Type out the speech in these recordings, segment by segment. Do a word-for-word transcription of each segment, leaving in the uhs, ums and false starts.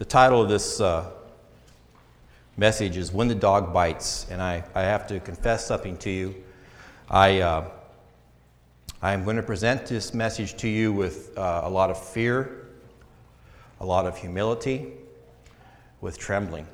The title of this uh, message is When the Dog Bites, and I, I have to confess something to you. I uh, I'm going to present this message to you with uh, a lot of fear, a lot of humility, with trembling.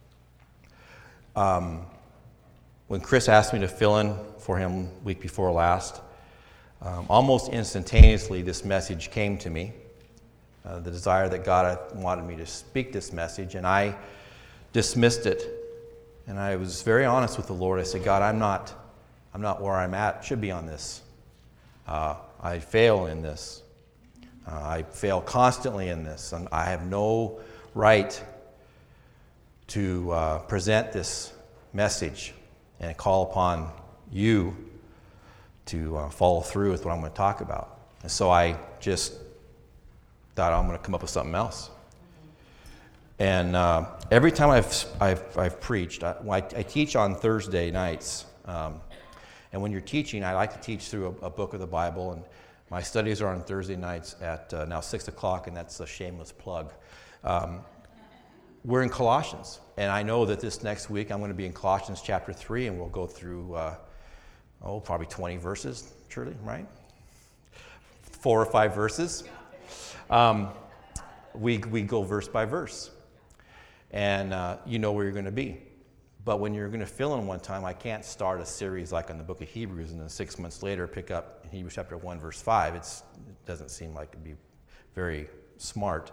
Um, when Chris asked me to fill in for him week before last, um, almost instantaneously this message came to me. Uh, the desire that God wanted me to speak this message, and I dismissed it. And I was very honest with the Lord. I said, God, I'm not, I'm not where I'm at, should be on this. Uh, I fail in this. Uh, I fail constantly in this. And I have no right to uh, present this message and call upon you to uh, follow through with what I'm going to talk about. And so I just thought I'm going to come up with something else. And uh, every time I've I've, I've preached, I, I, I teach on Thursday nights. Um, and when you're teaching, I like to teach through a, a book of the Bible. And my studies are on Thursday nights at uh, now six o'clock, and that's a shameless plug. Um, we're in Colossians, and I know that this next week I'm going to be in Colossians chapter three, and we'll go through uh, oh probably twenty verses, surely, right? Four or five verses. Um, we we go verse by verse, and uh, you know where you're going to be. But when you're going to fill in one time, I can't start a series like on the book of Hebrews and then six months later pick up in Hebrews chapter one, verse five. It's, it doesn't seem like it'd be very smart.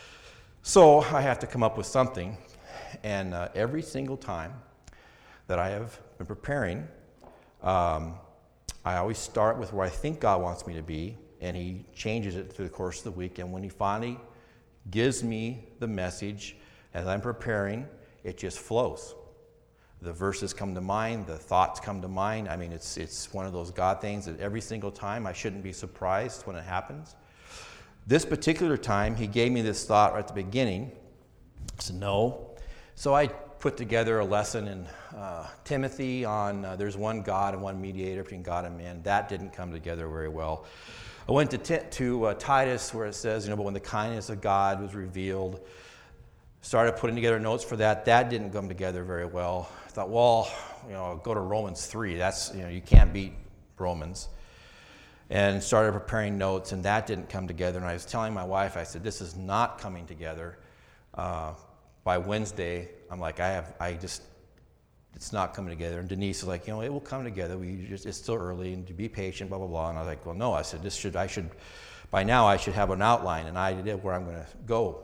So I have to come up with something, and uh, every single time that I have been preparing, um, I always start with where I think God wants me to be, and he changes it through the course of the week. And when he finally gives me the message as I'm preparing, it just flows. The verses come to mind, the thoughts come to mind. I mean, it's it's one of those God things that every single time I shouldn't be surprised when it happens. This particular time, he gave me this thought right at the beginning. I said, no. So I put together a lesson in uh, Timothy on uh, there's one God and one mediator between God and man. That didn't come together very well. I went to, t- to uh, Titus where it says, you know, but when the kindness of God was revealed, started putting together notes for that. That didn't come together very well. I thought, well, you know, go to Romans three. That's, you know, you can't beat Romans. And started preparing notes, and that didn't come together. And I was telling my wife, I said, this is not coming together. Uh, by Wednesday, I'm like, I have, I just, it's not coming together. And Denise is like, you know, it will come together. We just, it's still early, and to be patient, blah, blah, blah. And I was like, well, no. I said, this should, I should, by now I should have an outline, and I did where I'm going to go.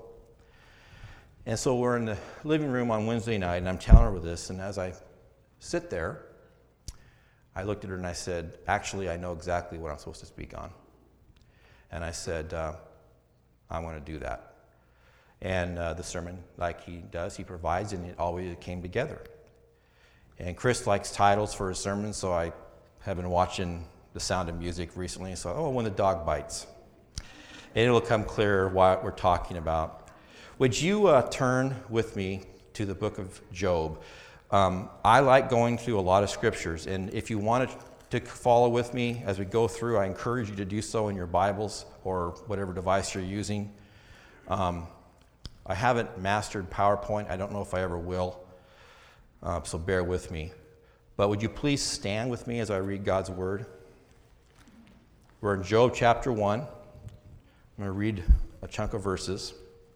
And so we're in the living room on Wednesday night, and I'm telling her this. And as I sit there, I looked at her and I said, actually, I know exactly what I'm supposed to speak on. And I said, uh, I'm going to do that. And uh, the sermon, like he does, he provides, and it always came together. And Chris likes titles for his sermons, so I have been watching The Sound of Music recently. So, oh, When the Dog Bites. And it'll come clearer what we're talking about. Would you uh, turn with me to the book of Job? Um, I like going through a lot of scriptures, and if you wanted to follow with me as we go through, I encourage you to do so in your Bibles or whatever device you're using. Um, I haven't mastered PowerPoint. I don't know if I ever will. Uh, so bear with me. But would you please stand with me as I read God's word? We're in Job chapter one. I'm going to read a chunk of verses.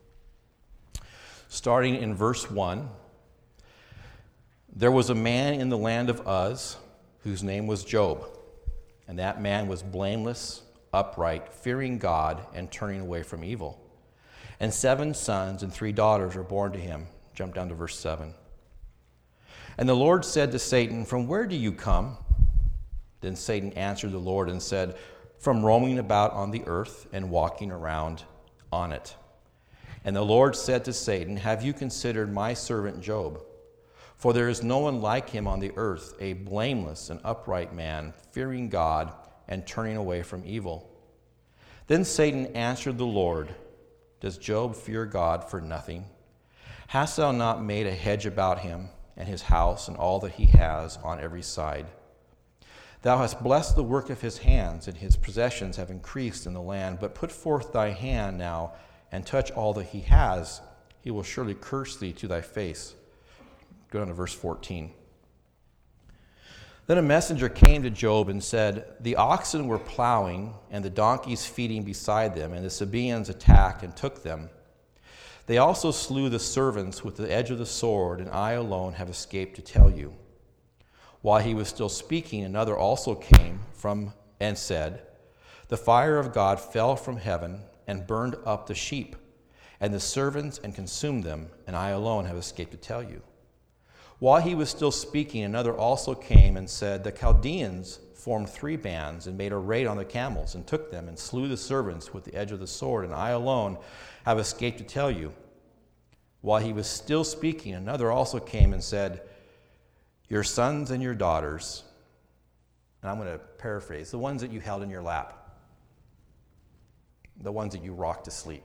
Starting in verse one. There was a man in the land of Uz whose name was Job. And that man was blameless, upright, fearing God, and turning away from evil. And seven sons and three daughters were born to him. Jump down to verse seven. And the Lord said to Satan, "From where do you come?" Then Satan answered the Lord and said, "From roaming about on the earth and walking around on it." And the Lord said to Satan, "Have you considered my servant Job? For there is no one like him on the earth, a blameless and upright man, fearing God and turning away from evil." Then Satan answered the Lord, "Does Job fear God for nothing? Hast thou not made a hedge about him and his house and all that he has on every side? Thou hast blessed the work of his hands, and his possessions have increased in the land. But put forth thy hand now and touch all that he has, he will surely curse thee to thy face. Go down to verse fourteen. Then a messenger came to Job and said, the oxen were plowing and the donkeys feeding beside them, and the Sabaeans attacked and took them. They also slew the servants with the edge of the sword, and I alone have escaped to tell you. While he was still speaking, another also came from and said, the fire of God fell from heaven and burned up the sheep and the servants and consumed them, and I alone have escaped to tell you. While he was still speaking, another also came and said, the Chaldeans formed three bands and made a raid on the camels and took them and slew the servants with the edge of the sword, and I alone have escaped to tell you. While he was still speaking, another also came and said, your sons and your daughters, and I'm going to paraphrase, the ones that you held in your lap, the ones that you rocked to sleep.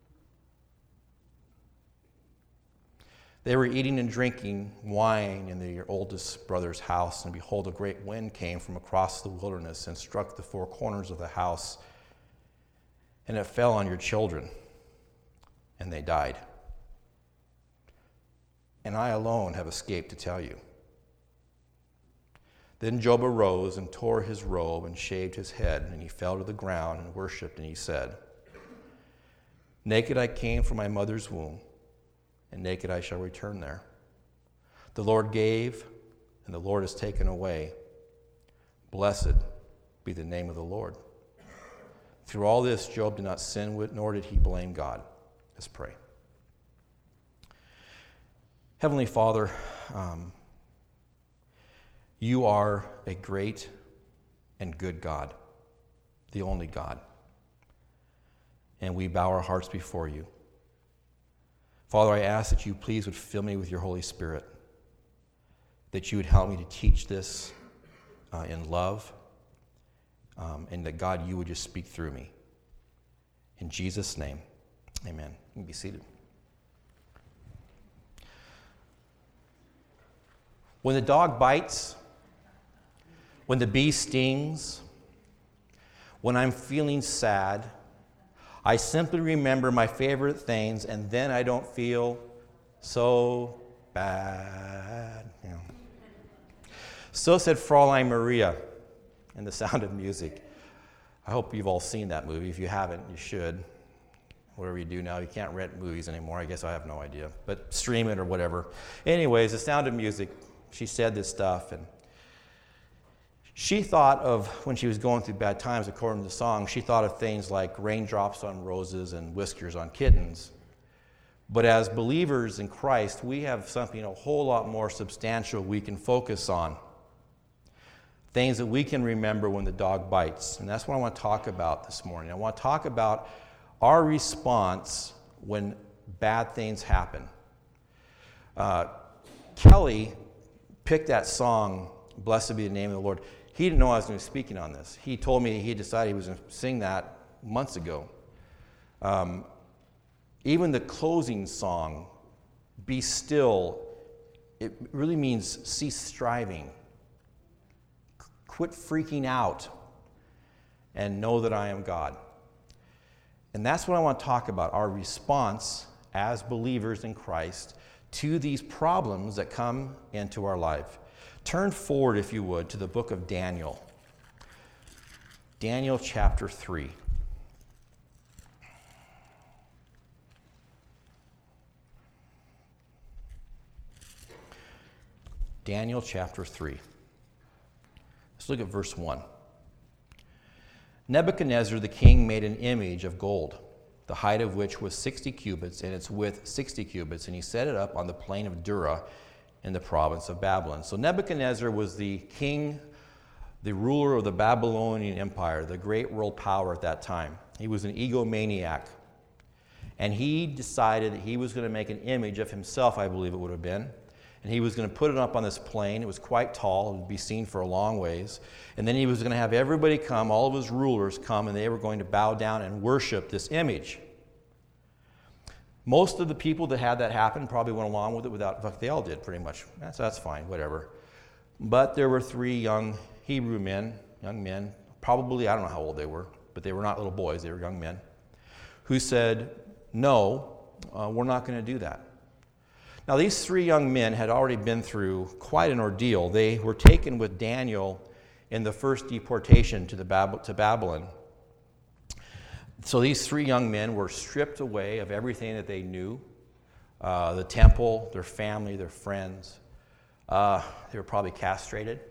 They were eating and drinking wine in their oldest brother's house, and behold, a great wind came from across the wilderness and struck the four corners of the house, and it fell on your children, and they died. And I alone have escaped to tell you. Then Job arose and tore his robe and shaved his head, and he fell to the ground and worshipped, and he said, naked I came from my mother's womb, and naked I shall return there. The Lord gave, and the Lord has taken away. Blessed be the name of the Lord. Through all this, Job did not sin, nor did he blame God. Let's pray. Heavenly Father, um, you are a great and good God, the only God. And we bow our hearts before you. Father, I ask that you please would fill me with your Holy Spirit, that you would help me to teach this uh, in love, um, and that, God, you would just speak through me. In Jesus' name, amen. You can be seated. When the dog bites, when the bee stings, when I'm feeling sad, I simply remember my favorite things, and then I don't feel so bad. You know. So said Fräulein Maria in The Sound of Music. I hope you've all seen that movie. If you haven't, you should. Whatever you do now, you can't rent movies anymore. I guess I have no idea, but stream it or whatever. Anyways, The Sound of Music, she said this stuff, and she thought of, when she was going through bad times, according to the song, she thought of things like raindrops on roses and whiskers on kittens. But as believers in Christ, we have something a whole lot more substantial we can focus on. Things that we can remember when the dog bites. And that's what I want to talk about this morning. I want to talk about our response when bad things happen. Uh, Kelly picked that song, Blessed Be the Name of the Lord. He didn't know I was going to be speaking on this. He told me he decided he was going to sing that months ago. Um, even the closing song, Be Still, it really means cease striving. Quit freaking out and know that I am God. And that's what I want to talk about, our response as believers in Christ to these problems that come into our life. Turn forward, if you would, to the book of Daniel. Daniel chapter three. Daniel chapter three. Let's look at verse one. Nebuchadnezzar the king made an image of gold, the height of which was sixty cubits, and its width sixty cubits, and he set it up on the plain of Dura in the province of Babylon. So Nebuchadnezzar was the king, the ruler of the Babylonian Empire, the great world power at that time. He was an egomaniac. And he decided that he was going to make an image of himself, I believe it would have been. And he was going to put it up on this plain. It was quite tall. It would be seen for a long ways. And then he was going to have everybody come, all of his rulers come, and they were going to bow down and worship this image. Most of the people that had that happen probably went along with it without, in fact, they all did pretty much. That's, that's fine, whatever. But there were three young Hebrew men, young men, probably, I don't know how old they were, but they were not little boys, they were young men, who said, no, uh, we're not going to do that. Now, these three young men had already been through quite an ordeal. They were taken with Daniel in the first deportation to, the Bab- to Babylon. So these three young men were stripped away of everything that they knew, uh, the temple, their family, their friends. Uh, they were probably castrated.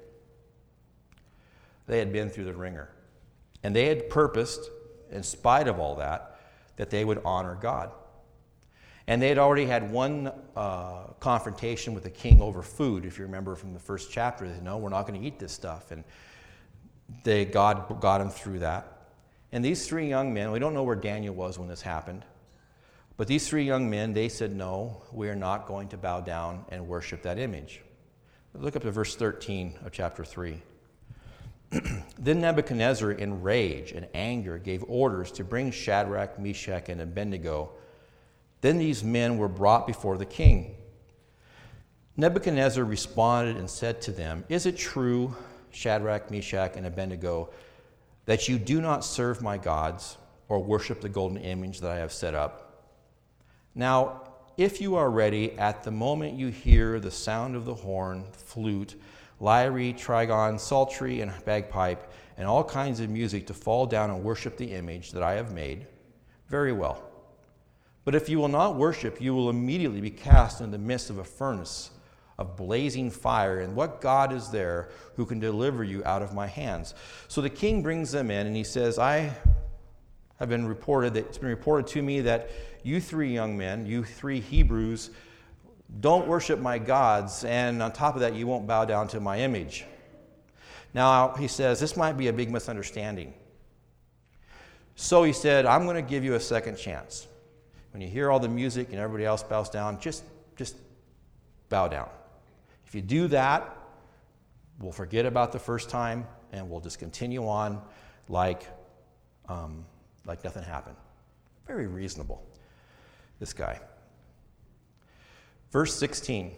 They had been through the ringer. And they had purposed, in spite of all that, that they would honor God. And they had already had one uh, confrontation with the king over food. If you remember from the first chapter, they said, no, we're not going to eat this stuff. And they, God got them through that. And these three young men, we don't know where Daniel was when this happened, but these three young men, they said, no, we are not going to bow down and worship that image. Look up to verse thirteen of chapter three. Then Nebuchadnezzar, in rage and anger, gave orders to bring Shadrach, Meshach, and Abednego. Then these men were brought before the king. Nebuchadnezzar responded and said to them, "Is it true, Shadrach, Meshach, and Abednego, that you do not serve my gods or worship the golden image that I have set up? Now, if you are ready at the moment you hear the sound of the horn, flute, lyre, trigon, psaltery, and bagpipe, and all kinds of music to fall down and worship the image that I have made, very well. But if you will not worship, you will immediately be cast into the midst of a furnace of blazing fire, and what God is there who can deliver you out of my hands?" So the king brings them in, and he says, I have been reported, that it's been reported to me that you three young men, you three Hebrews, don't worship my gods, and on top of that, you won't bow down to my image. Now, he says, this might be a big misunderstanding. So he said, I'm going to give you a second chance. When you hear all the music and everybody else bows down, just, just bow down. If you do that, we'll forget about the first time, and we'll just continue on like, um, like nothing happened. Very reasonable, this guy. Verse sixteen.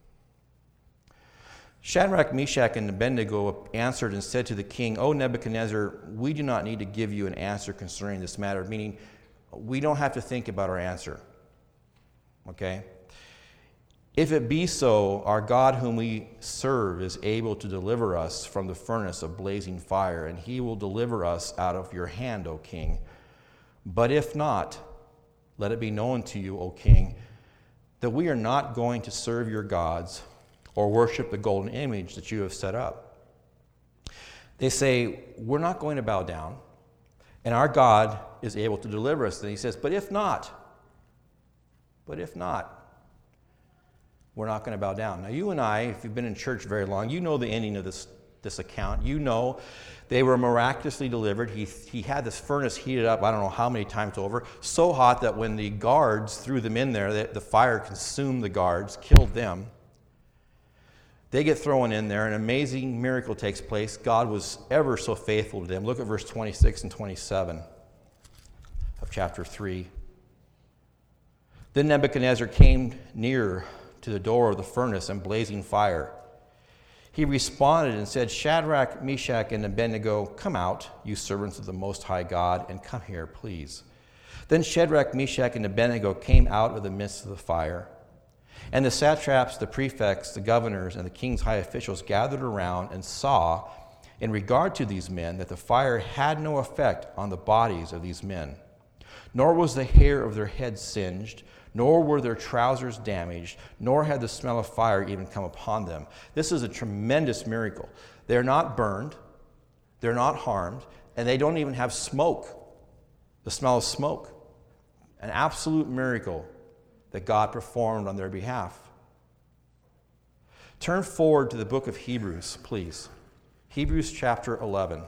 Shadrach, Meshach, and Abednego answered and said to the king, "O Nebuchadnezzar, we do not need to give you an answer concerning this matter," meaning we don't have to think about our answer. Okay? "If it be so, our God whom we serve is able to deliver us from the furnace of blazing fire, and he will deliver us out of your hand, O king. But if not, let it be known to you, O king, that we are not going to serve your gods or worship the golden image that you have set up." They say, we're not going to bow down, and our God is able to deliver us. And he says, but if not, but if not, we're not going to bow down. Now, you and I, if you've been in church very long, you know the ending of this, this account. You know they were miraculously delivered. He, he had this furnace heated up, I don't know how many times over, so hot that when the guards threw them in there, the, the fire consumed the guards, killed them. They get thrown in there. An amazing miracle takes place. God was ever so faithful to them. Look at verse twenty-six and twenty-seven of chapter three. Then Nebuchadnezzar came near to the door of the furnace and blazing fire. He responded and said, "Shadrach, Meshach, and Abednego, come out, you servants of the Most High God, and come here, please." Then Shadrach, Meshach, and Abednego came out of the midst of the fire. And the satraps, the prefects, the governors, and the king's high officials gathered around and saw, in regard to these men, that the fire had no effect on the bodies of these men, nor was the hair of their heads singed, nor were their trousers damaged, nor had the smell of fire even come upon them. This is a tremendous miracle. They're not burned, they're not harmed, and they don't even have smoke, the smell of smoke. An absolute miracle that God performed on their behalf. Turn forward to the book of Hebrews, please. Hebrews chapter eleven.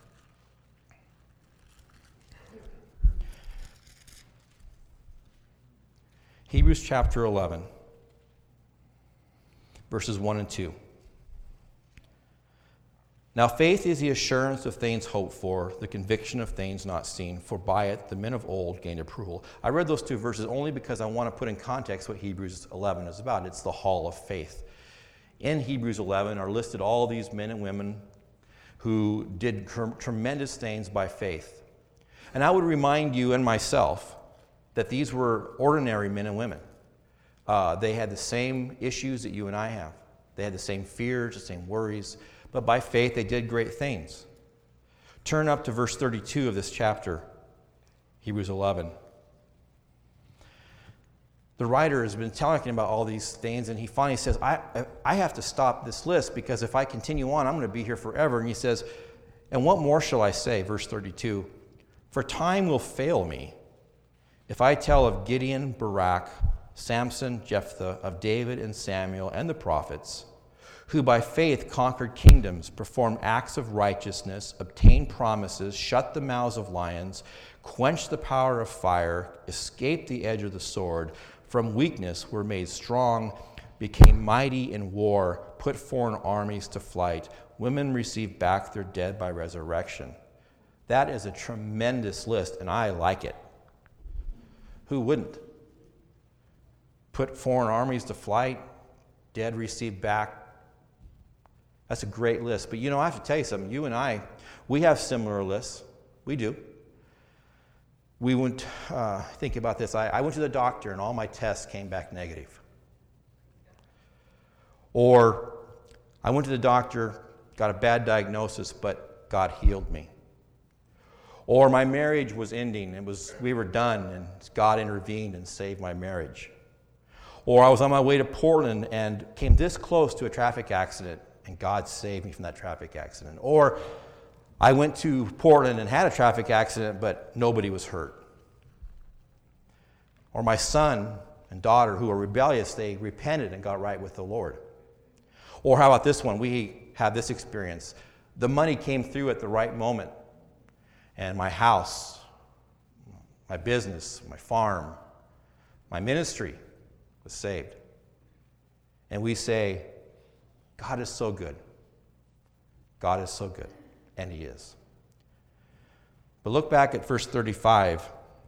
Hebrews chapter eleven, verses one and two. "Now faith is the assurance of things hoped for, the conviction of things not seen, for by it the men of old gained approval." I read those two verses only because I want to put in context what Hebrews eleven is about. It's the hall of faith. In Hebrews eleven are listed all these men and women who did tr- tremendous things by faith. And I would remind you and myself that these were ordinary men and women. Uh, they had the same issues that you and I have. They had the same fears, the same worries, but by faith they did great things. Turn up to verse thirty-two of this chapter, Hebrews eleven. The writer has been talking about all these things, and he finally says, I, I have to stop this list, because if I continue on, I'm going to be here forever. And he says, and what more shall I say? Verse thirty-two, for time will fail me if I tell of Gideon, Barak, Samson, Jephthah, of David and Samuel and the prophets, who by faith conquered kingdoms, performed acts of righteousness, obtained promises, shut the mouths of lions, quenched the power of fire, escaped the edge of the sword, from weakness were made strong, became mighty in war, put foreign armies to flight. Women received back their dead by resurrection. That is a tremendous list, and I like it. Who wouldn't? Put foreign armies to flight, dead received back. That's a great list. But you know, I have to tell you something. You and I, we have similar lists. We do. We went, uh, think about this. I, I went to the doctor and all my tests came back negative. Or I went to the doctor, got a bad diagnosis, but God healed me. Or my marriage was ending. It was, we were done, and God intervened and saved my marriage. Or I was on my way to Portland and came this close to a traffic accident, and God saved me from that traffic accident. Or I went to Portland and had a traffic accident, but nobody was hurt. Or my son and daughter who were rebellious, they repented and got right with the Lord. Or how about this one? We had this experience. The money came through at the right moment, and my house, my business, my farm, my ministry was saved. And we say, God is so good. God is so good. And he is. But look back at verse thirty-five.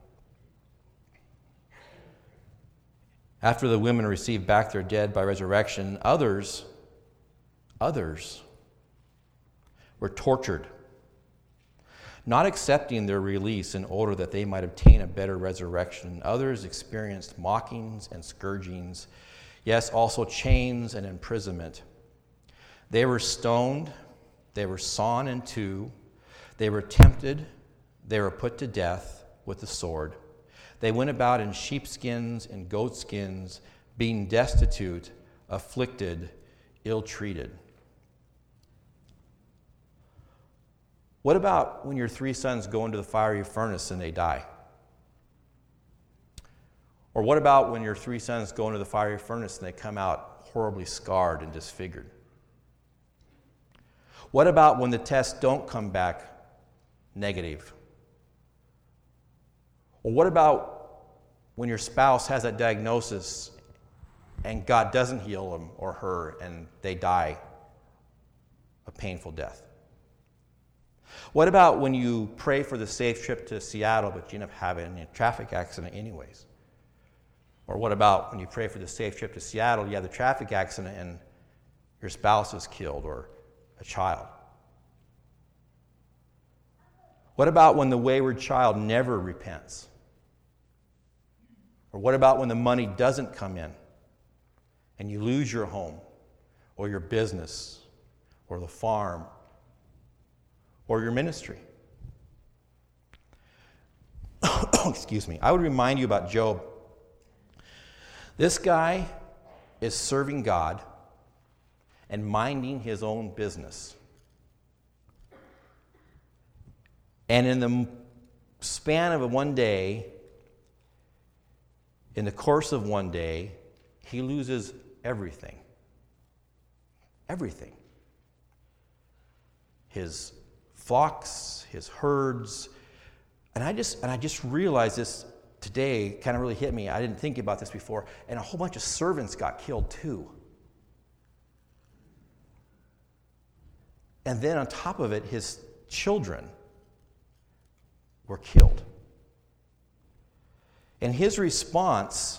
After the women received back their dead by resurrection, others, others were tortured, not accepting their release in order that they might obtain a better resurrection. Others experienced mockings and scourgings, yes, also chains and imprisonment. They were stoned, they were sawn in two, they were tempted, they were put to death with the sword. They went about in sheepskins and goatskins, being destitute, afflicted, ill-treated. What about when your three sons go into the fiery furnace and they die? Or what about when your three sons go into the fiery furnace and they come out horribly scarred and disfigured? What about when the tests don't come back negative? Or what about when your spouse has that diagnosis and God doesn't heal him or her and they die a painful death? What about when you pray for the safe trip to Seattle but you end up having a traffic accident anyways? Or what about when you pray for the safe trip to Seattle, you have the traffic accident and your spouse is killed or a child? What about when the wayward child never repents? Or what about when the money doesn't come in and you lose your home or your business or the farm or your ministry? Excuse me. I would remind you about Job. This guy is serving God and minding his own business. And in the span of one day, in the course of one day, he loses everything. Everything. His flocks, his herds. And I just and I just realized this today, kind of really hit me. I didn't think about this before. And a whole bunch of servants got killed too. And then on top of it, his children were killed. And his response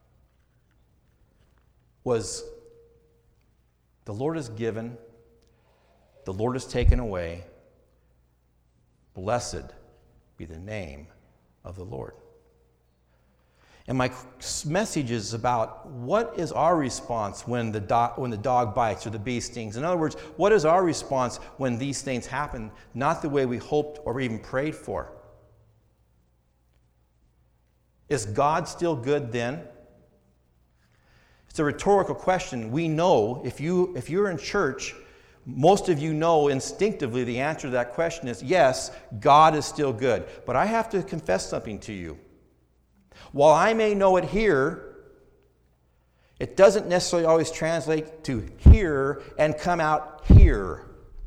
was, the Lord is given, the Lord is taken away, blessed be the name of the Lord. And my message is about what is our response when the, do- when the dog bites or the bee stings. In other words, what is our response when these things happen, not the way we hoped or even prayed for? Is God still good then? It's a rhetorical question. We know, if, you, if you're in church, most of you know instinctively the answer to that question is yes, God is still good. But I have to confess something to you. While I may know it here, it doesn't necessarily always translate to here and come out here.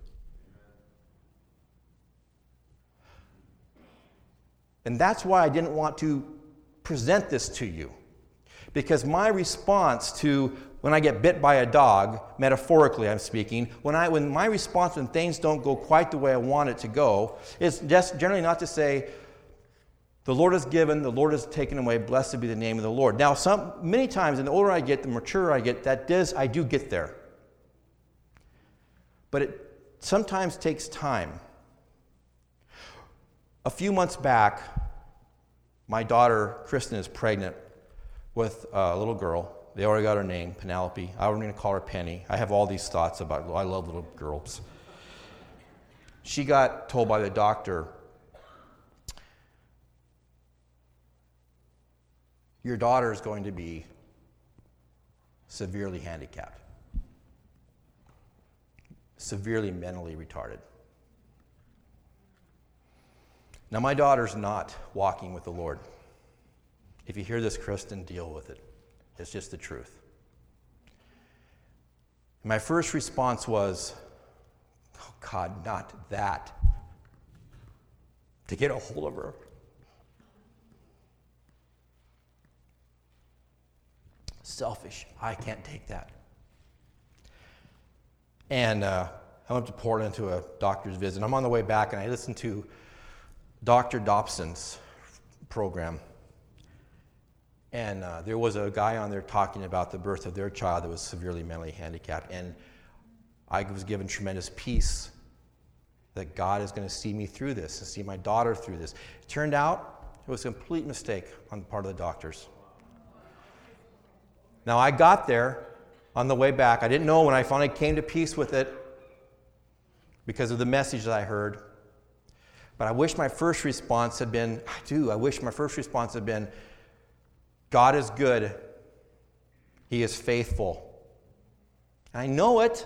And that's why I didn't want to present this to you. Because my response to when I get bit by a dog, metaphorically I'm speaking, when I when my response when things don't go quite the way I want it to go, is just generally not to say, the Lord has given, the Lord has taken away, blessed be the name of the Lord. Now, some many times, and the older I get, the maturer I get, that does, I do get there. But it sometimes takes time. A few months back, my daughter, Kristen, is pregnant with a little girl. They already got her name, Penelope. I'm going to call her Penny. I have all these thoughts about, I love little girls. She got told by the doctor, your daughter is going to be severely handicapped, severely mentally retarded. Now, my daughter's not walking with the Lord. If you hear this, Kristen, deal with it. It's just the truth. My first response was, oh God, not that. To get a hold of her. Selfish. I can't take that. And uh, I went to Portland to a doctor's visit. I'm on the way back, and I listened to Doctor Dobson's program. And uh, there was a guy on there talking about the birth of their child that was severely mentally handicapped. And I was given tremendous peace that God is going to see me through this and see my daughter through this. It turned out it was a complete mistake on the part of the doctors. Now, I got there on the way back. I didn't know when I finally came to peace with it because of the message that I heard. But I wish my first response had been, I do, I wish my first response had been, God is good. He is faithful. I know it.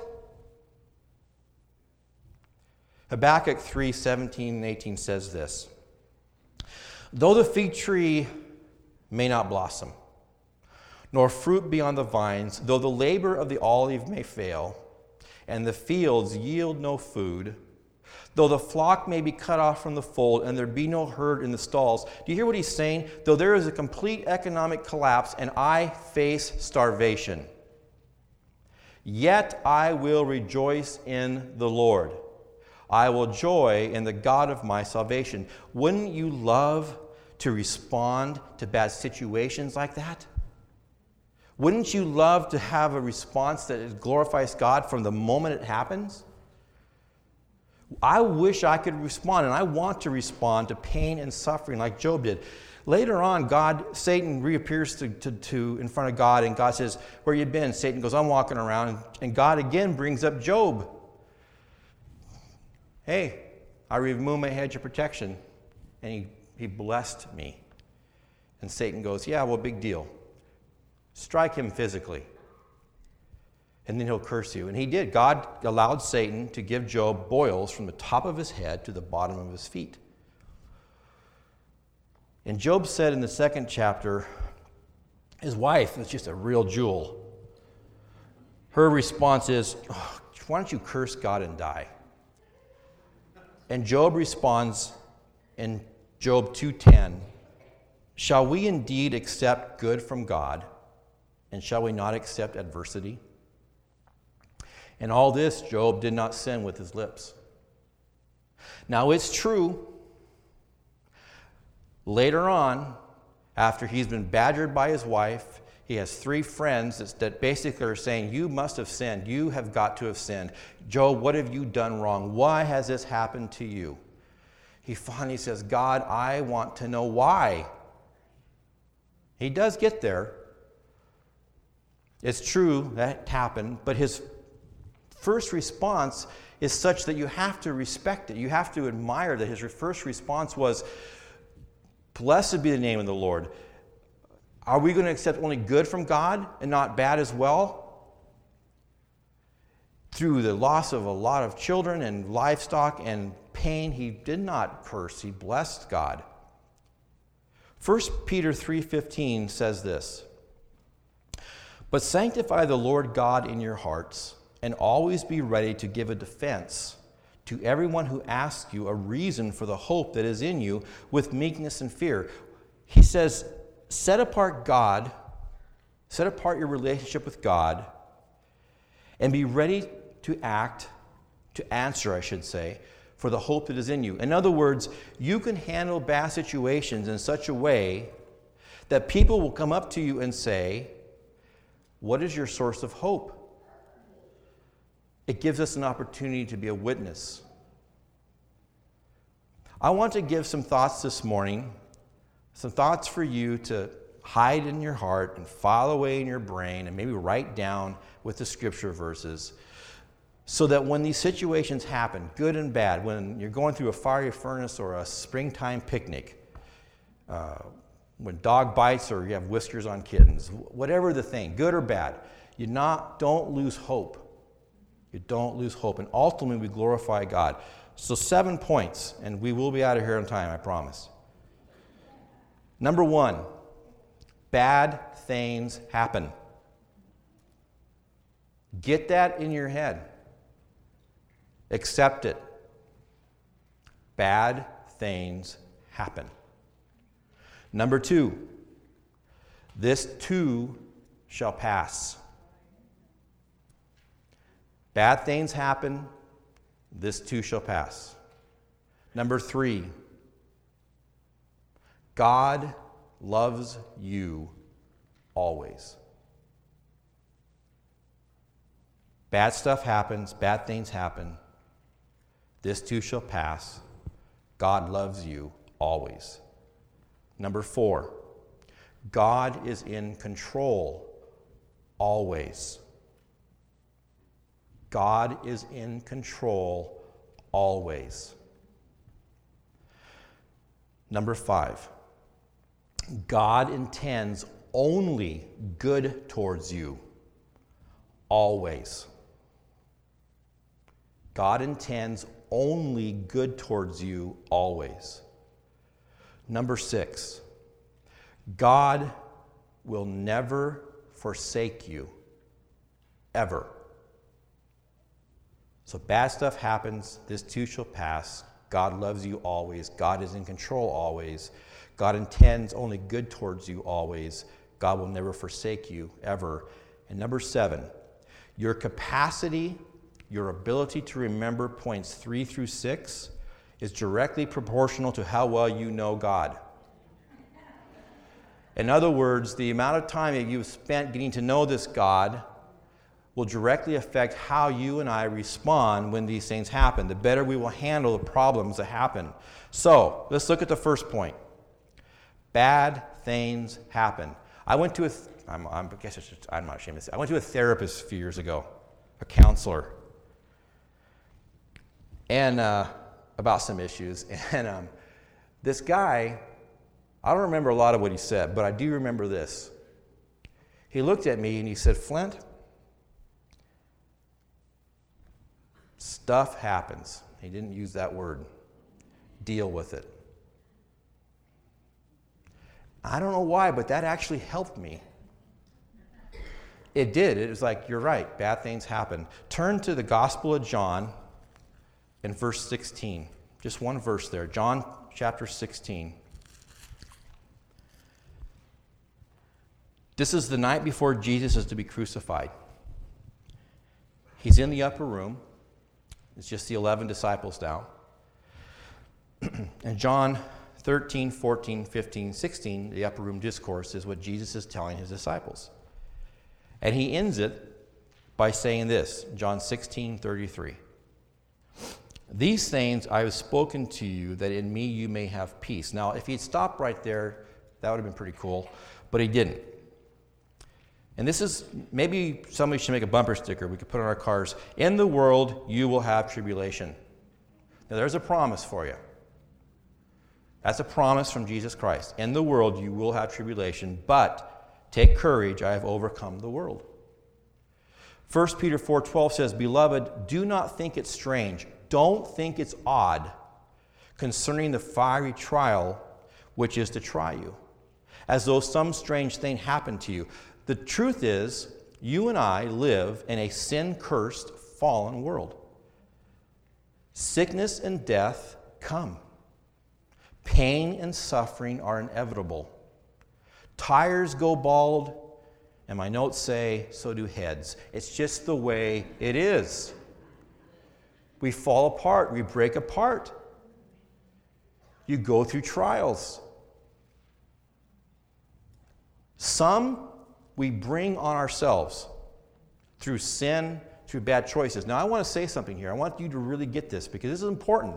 Habakkuk three, seventeen and eighteen says this. Though the fig tree may not blossom, nor fruit be on the vines, though the labor of the olive may fail, and the fields yield no food, though the flock may be cut off from the fold, and there be no herd in the stalls. Do you hear what he's saying? Though there is a complete economic collapse, and I face starvation, yet I will rejoice in the Lord. I will joy in the God of my salvation. Wouldn't you love to respond to bad situations like that? Wouldn't you love to have a response that glorifies God from the moment it happens? I wish I could respond, and I want to respond to pain and suffering like Job did. Later on, God, Satan reappears to, to, to in front of God, and God says, where you been? Satan goes, I'm walking around. And God again brings up Job. Hey, I removed my hedge of protection, and he, he blessed me. And Satan goes, yeah, well, big deal. Strike him physically, and then he'll curse you. And he did. God allowed Satan to give Job boils from the top of his head to the bottom of his feet. And Job said in the second chapter, his wife is just a real jewel. Her response is, oh, why don't you curse God and die? And Job responds in Job two ten, shall we indeed accept good from God, and shall we not accept adversity? In all this, Job did not sin with his lips. Now, it's true, later on, after he's been badgered by his wife, he has three friends that, that basically are saying, you must have sinned. You have got to have sinned. Job, what have you done wrong? Why has this happened to you? He finally says, God, I want to know why. He does get there. It's true that happened, but his first response is such that you have to respect it. You have to admire that his first response was, "Blessed be the name of the Lord." Are we going to accept only good from God and not bad as well? Through the loss of a lot of children and livestock and pain, he did not curse. He blessed God. First Peter three fifteen says this, "But sanctify the Lord God in your hearts, and always be ready to give a defense to everyone who asks you a reason for the hope that is in you with meekness and fear." He says, set apart God, set apart your relationship with God, and be ready to act, to answer, I should say, for the hope that is in you. In other words, you can handle bad situations in such a way that people will come up to you and say, "What is your source of hope?" It gives us an opportunity to be a witness. I want to give some thoughts this morning, some thoughts for you to hide in your heart and file away in your brain and maybe write down with the scripture verses, so that when these situations happen, good and bad, when you're going through a fiery furnace or a springtime picnic, uh, when dog bites or you have whiskers on kittens, whatever the thing, good or bad, you not don't lose hope. You don't lose hope. And ultimately, we glorify God. So seven points, and we will be out of here on time, I promise. Number one, bad things happen. Get that in your head. Accept it. Bad things happen. Number two, this too shall pass. Bad things happen. This too shall pass. Number three, God loves you always. Bad stuff happens. Bad things happen. This too shall pass. God loves you always. Number four, God is in control always. God is in control always. Number five, God intends only good towards you always. God intends only good towards you always. Number six, God will never forsake you, ever. So bad stuff happens, this too shall pass. God loves you always. God is in control always. God intends only good towards you always. God will never forsake you, ever. And number seven, your capacity, your ability to remember points three through six is directly proportional to how well you know God. In other words, the amount of time that you've spent getting to know this God will directly affect how you and I respond when these things happen. The better we will handle the problems that happen. So, let's look at the first point. Bad things happen. I went to a, th- I'm, I'm, I guess I should, I'm not ashamed to say, I went to a therapist a few years ago, a counselor, and uh, about some issues. And um, this guy, I don't remember a lot of what he said, but I do remember this. He looked at me and he said, "Flint, stuff happens." He didn't use that word. Deal with it. I don't know why, but that actually helped me. It did. It was like, you're right, bad things happen. Turn to the Gospel of John in verse sixteen. Just one verse there. John chapter sixteen. This is the night before Jesus is to be crucified. He's in the upper room. It's just the eleven disciples now. And John thirteen, fourteen, fifteen, sixteen, the upper room discourse, is what Jesus is telling his disciples. And he ends it by saying this, John sixteen, thirty-three. "These things I have spoken to you, that in me you may have peace." Now, if he'd stopped right there, that would have been pretty cool. but he didn't. And this is, maybe somebody should make a bumper sticker we could put on our cars. In the world, you will have tribulation. Now, there's a promise for you. That's a promise from Jesus Christ. In the world, you will have tribulation, but take courage, I have overcome the world. First Peter four twelve says, Beloved, do not think it strange. Don't think it's odd concerning the fiery trial which is to try you, as though some strange thing happened to you. The truth is, you and I live in a sin-cursed, fallen world. Sickness and death come. Pain and suffering are inevitable. Tires go bald, and my notes say, so do heads. It's just the way it is. We fall apart. We break apart. You go through trials. Some we bring on ourselves through sin, through bad choices. Now, I want to say something here. I want you to really get this because this is important.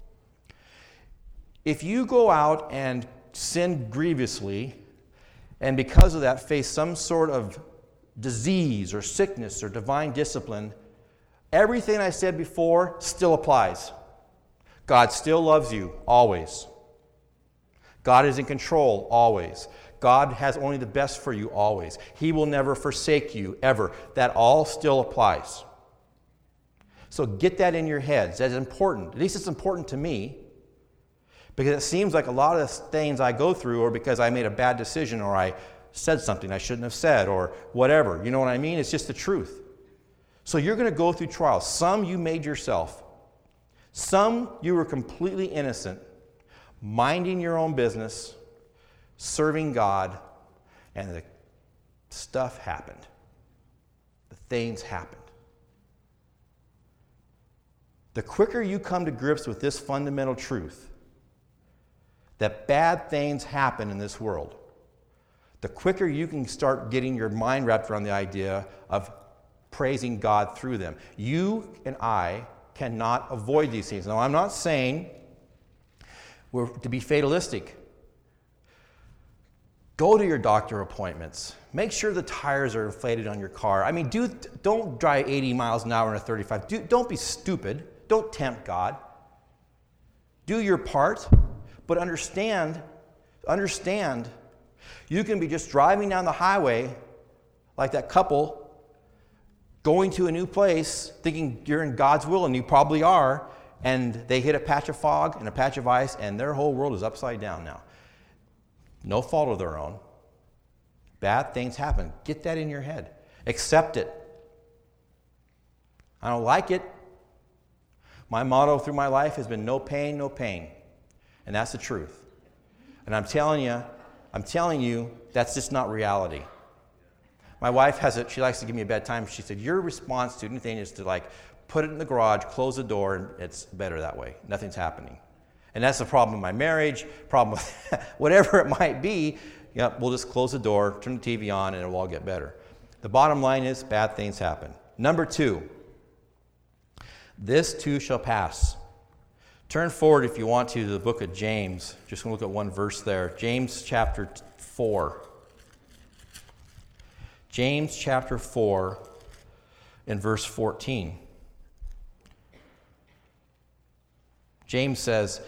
If you go out and sin grievously, and because of that face some sort of disease or sickness or divine discipline, everything I said before still applies. God still loves you, always. God is in control, always. God has only the best for you, always. He will never forsake you, ever. That all still applies. So get that in your heads. That's important. At least it's important to me. Because it seems like a lot of things I go through are because I made a bad decision or I said something I shouldn't have said or whatever. You know what I mean? It's just the truth. So you're going to go through trials. Some you made yourself. Some you were completely innocent, minding your own business, serving God, and the stuff happened. The things happened. The quicker you come to grips with this fundamental truth, that bad things happen in this world, the quicker you can start getting your mind wrapped around the idea of praising God through them. You and I cannot avoid these things. Now, I'm not saying we're to be fatalistic. Go to your doctor appointments. Make sure the tires are inflated on your car. I mean, do, don't drive eighty miles an hour in a thirty-five. Do, don't be stupid. Don't tempt God. Do your part. But understand, understand, you can be just driving down the highway like that couple going to a new place thinking you're in God's will, and you probably are, and they hit a patch of fog and a patch of ice, and their whole world is upside down now. No fault of their own. Bad things happen. Get that in your head. Accept it. I don't like it. My motto through my life has been no pain, no pain. And that's the truth. And I'm telling you, I'm telling you, that's just not reality. My wife has it, she likes to give me a bad time. She said, your response to anything is to like put it in the garage, close the door, and it's better that way. Nothing's happening. And that's the problem with my marriage, problem with whatever it might be. Yep, we'll just close the door, turn the T V on, and it'll all get better. The bottom line is bad things happen. Number two, this too shall pass. Turn forward, if you want to, to the book of James. Just going to look at one verse there. James chapter four. James chapter four and verse fourteen. James says,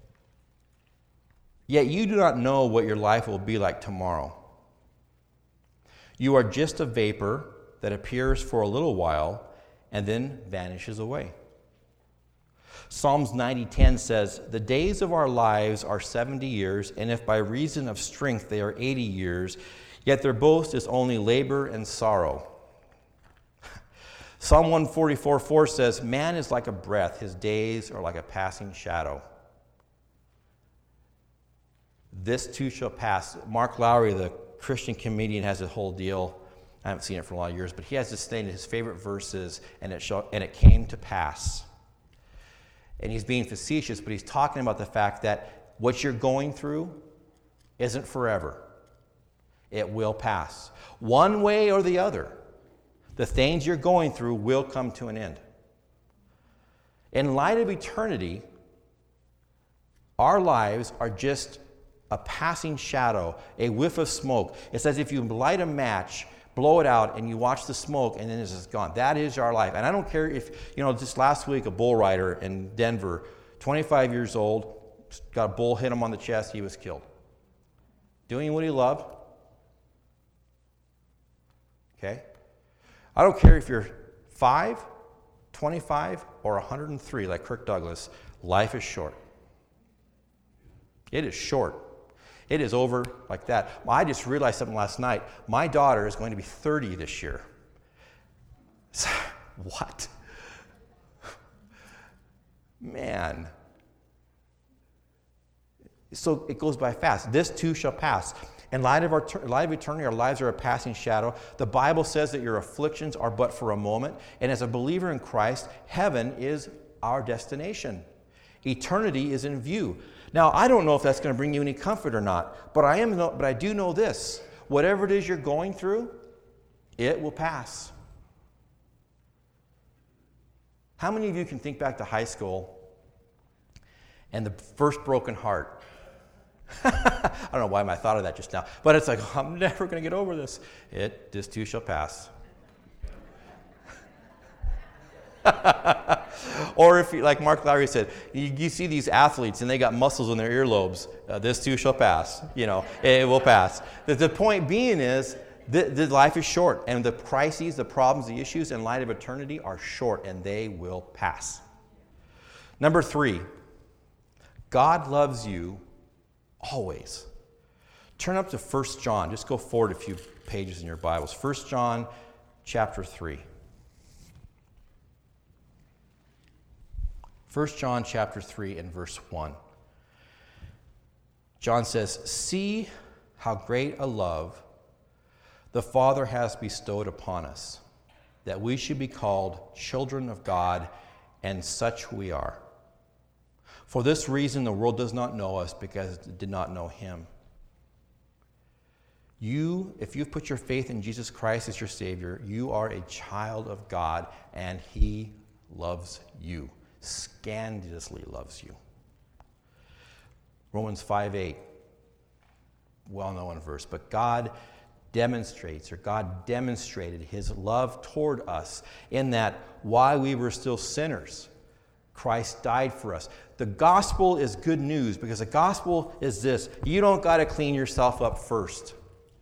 Yet you do not know what your life will be like tomorrow. You are just a vapor that appears for a little while and then vanishes away. Psalms ninety ten says, The days of our lives are seventy years, and if by reason of strength they are eighty years, yet their boast is only labor and sorrow. Psalm one forty-four four says, Man is like a breath, his days are like a passing shadow. This too shall pass. Mark Lowry, the Christian comedian, has a whole deal. I haven't seen it for a lot of years, but he has this thing, his favorite verses, and it shall, and it came to pass. And he's being facetious, but he's talking about the fact that what you're going through isn't forever. It will pass. One way or the other, the things you're going through will come to an end. In light of eternity, our lives are just a passing shadow, a whiff of smoke. It's as if you light a match, blow it out, and you watch the smoke, and then it's just gone. That is our life. And I don't care if, you know, just last week, a bull rider in Denver, twenty-five years old, got a bull, hit him on the chest, he was killed. Doing what he loved. Okay? I don't care if you're five, twenty-five, or one hundred three, like Kirk Douglas. Life is short. It is short. It is over like that. I just realized something last night. My daughter is going to be thirty this year. What? Man. So it goes by fast. This too shall pass. In light of our light of eternity, our lives are a passing shadow. The Bible says that your afflictions are but for a moment. And as a believer in Christ, heaven is our destination. Eternity is in view. Now, I don't know if that's going to bring you any comfort or not, but I am. But I do know this: whatever it is you're going through, it will pass. How many of you can think back to high school and the first broken heart? I don't know why I thought of that just now, but it's like, oh, I'm never going to get over this. It, this too shall pass. Or if, like Mark Lowry said, you, you see these athletes and they got muscles in their earlobes. Uh, this too shall pass. You know, it, it will pass. The, the point being is that the life is short, and the crises, the problems, the issues in light of eternity are short, and they will pass. Number three, God loves you always. Turn up to First John. Just go forward a few pages in your Bibles. First John chapter three. First John chapter three and verse one. John says, "See how great a love the Father has bestowed upon us, that we should be called children of God, and such we are. For this reason the world does not know us, because it did not know him." You, if you've put your faith in Jesus Christ as your Savior, you are a child of God, and he loves you. Scandalously loves you. Romans five eight, well-known verse. But God demonstrates, or God demonstrated his love toward us in that while we were still sinners, Christ died for us. The gospel is good news, because the gospel is this: you don't got to clean yourself up first.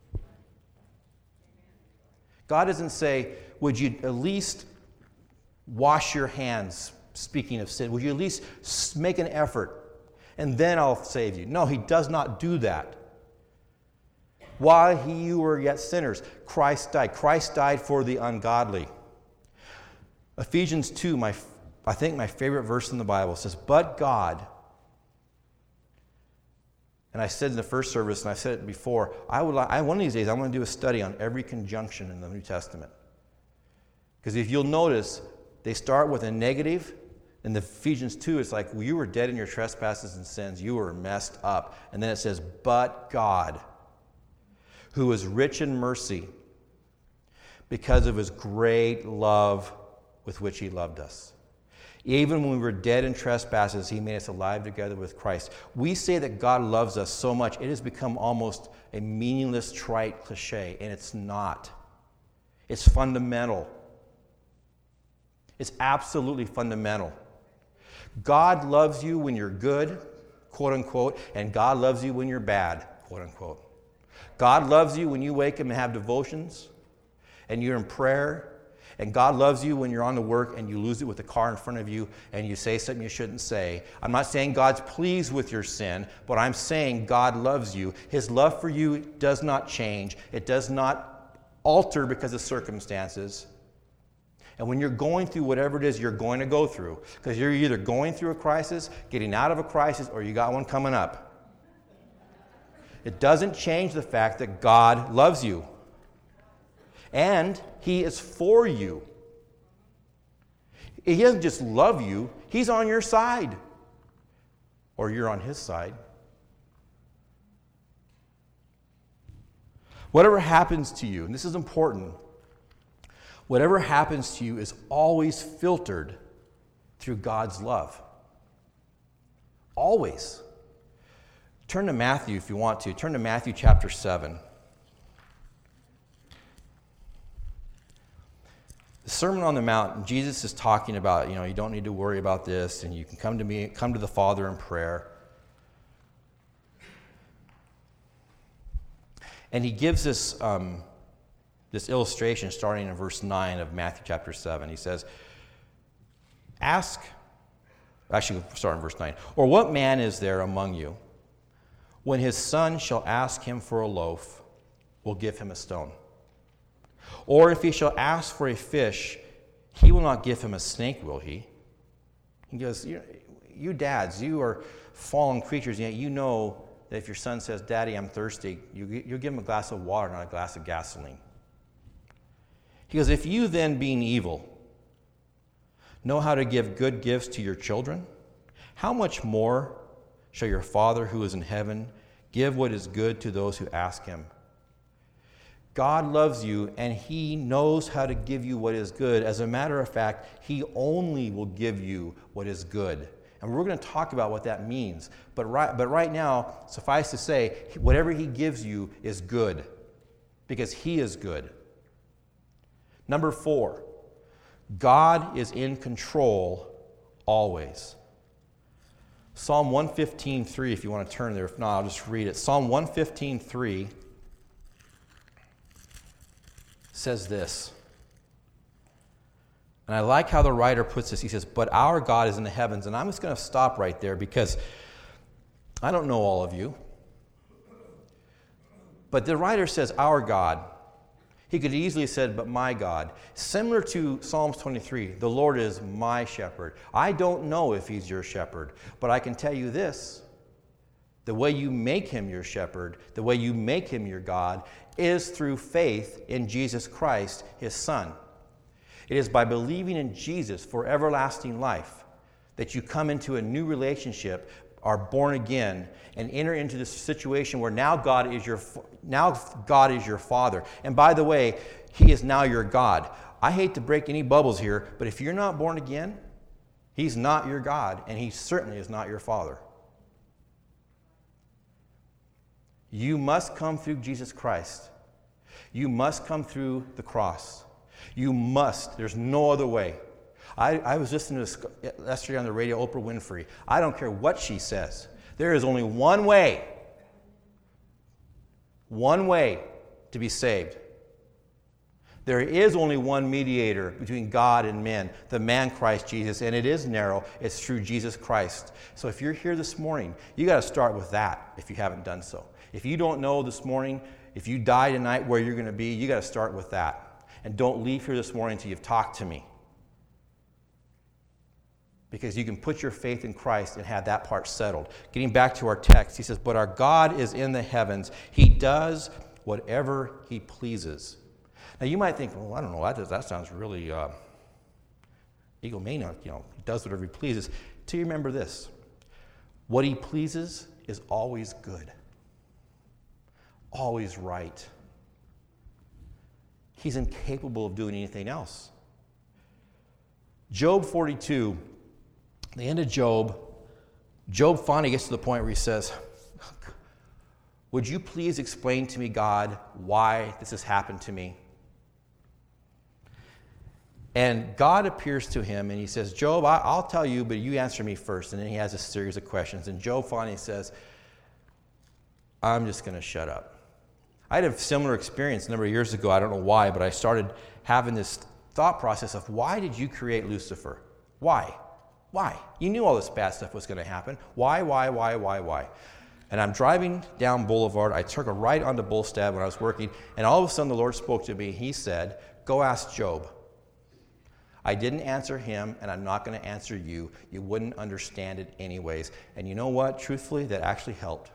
God doesn't say, would you at least wash your hands? Speaking of sin, would you at least make an effort, and then I'll save you? No, he does not do that. While he, you were yet sinners, Christ died. Christ died for the ungodly. Ephesians two, my, I think my favorite verse in the Bible, says, "But God," and I said in the first service, and I said it before, I would like, I, one of these days I want to do a study on every conjunction in the New Testament. Because if you'll notice, they start with a negative. In the Ephesians two, it's like, well, you were dead in your trespasses and sins. You were messed up. And then it says, "But God, who is rich in mercy, because of his great love with which he loved us. Even when we were dead in trespasses, he made us alive together with Christ." We say that God loves us so much, it has become almost a meaningless, trite cliche, and it's not. It's fundamental. It's absolutely fundamental. God loves you when you're good, quote unquote, and God loves you when you're bad, quote unquote. God loves you when you wake up and have devotions and you're in prayer, and God loves you when you're on the work and you lose it with the car in front of you and you say something you shouldn't say. I'm not saying God's pleased with your sin, but I'm saying God loves you. His love for you does not change. It does not alter because of circumstances. And when you're going through whatever it is you're going to go through, because you're either going through a crisis, getting out of a crisis, or you got one coming up, it doesn't change the fact that God loves you. And he is for you. He doesn't just love you, he's on your side. Or you're on his side. Whatever happens to you, and this is important, whatever happens to you is always filtered through God's love. Always. Turn to Matthew if you want to. Turn to Matthew chapter seven. The Sermon on the Mount, Jesus is talking about, you know, you don't need to worry about this, and you can come to me, come to the Father in prayer. And he gives this, um, this illustration starting in verse nine of Matthew chapter seven. He says, ask, actually, start in verse nine. Or what man is there among you, when his son shall ask him for a loaf, will give him a stone? Or if he shall ask for a fish, he will not give him a snake, will he? He goes, you, you dads, you are fallen creatures, yet you know that if your son says, Daddy, I'm thirsty, you, you'll give him a glass of water, not a glass of gasoline. He goes, if you then, being evil, know how to give good gifts to your children, how much more shall your Father who is in heaven give what is good to those who ask him? God loves you, and he knows how to give you what is good. As a matter of fact, he only will give you what is good. And we're going to talk about what that means. But right, but right now, suffice to say, whatever he gives you is good, because he is good. Number four, God is in control always. Psalm one fifteen three, if you want to turn there. If not, I'll just read it. Psalm one fifteen three says this. And I like how the writer puts this. He says, but our God is in the heavens. And I'm just going to stop right there because I don't know all of you. But the writer says, our God. He could easily have said, but my God. Similar to Psalms twenty-three, the Lord is my shepherd. I don't know if he's your shepherd, but I can tell you this. The way you make him your shepherd, the way you make him your God, is through faith in Jesus Christ, his Son. It is by believing in Jesus for everlasting life that you come into a new relationship, are born again, and enter into this situation where now God is your now God is your Father. And by the way, he is now your God. I hate to break any bubbles here, but if you're not born again, he's not your God, and he certainly is not your Father. You must come through Jesus Christ. You must come through the cross. You must. There's no other way. I, I was listening to yesterday on the radio, Oprah Winfrey. I don't care what she says. There is only one way, one way to be saved. There is only one mediator between God and men, the man Christ Jesus, and it is narrow. It's through Jesus Christ. So if you're here this morning, you got to start with that if you haven't done so. If you don't know this morning, if you die tonight where you're going to be, you got to start with that. And don't leave here this morning until you've talked to me. Because you can put your faith in Christ and have that part settled. Getting back to our text, he says, but our God is in the heavens. He does whatever he pleases. Now you might think, well, I don't know, that, does, that sounds really uh, egomaniac. You know, he does whatever he pleases. Till you remember this. What he pleases is always good. Always right. He's incapable of doing anything else. Job forty-two, the end of Job, Job finally gets to the point where he says, would you please explain to me, God, why this has happened to me? And God appears to him and he says, Job, I, I'll tell you, but you answer me first. And then he has a series of questions. And Job finally says, I'm just going to shut up. I had a similar experience a number of years ago. I don't know why, but I started having this thought process of why did you create Lucifer? Why? Why? You knew all this bad stuff was going to happen. Why, why, why, why, why? And I'm driving down Boulevard. I took a right onto Bullstad when I was working, and all of a sudden the Lord spoke to me. He said, go ask Job. I didn't answer him, and I'm not going to answer you. You wouldn't understand it anyways. And you know what? Truthfully, that actually helped.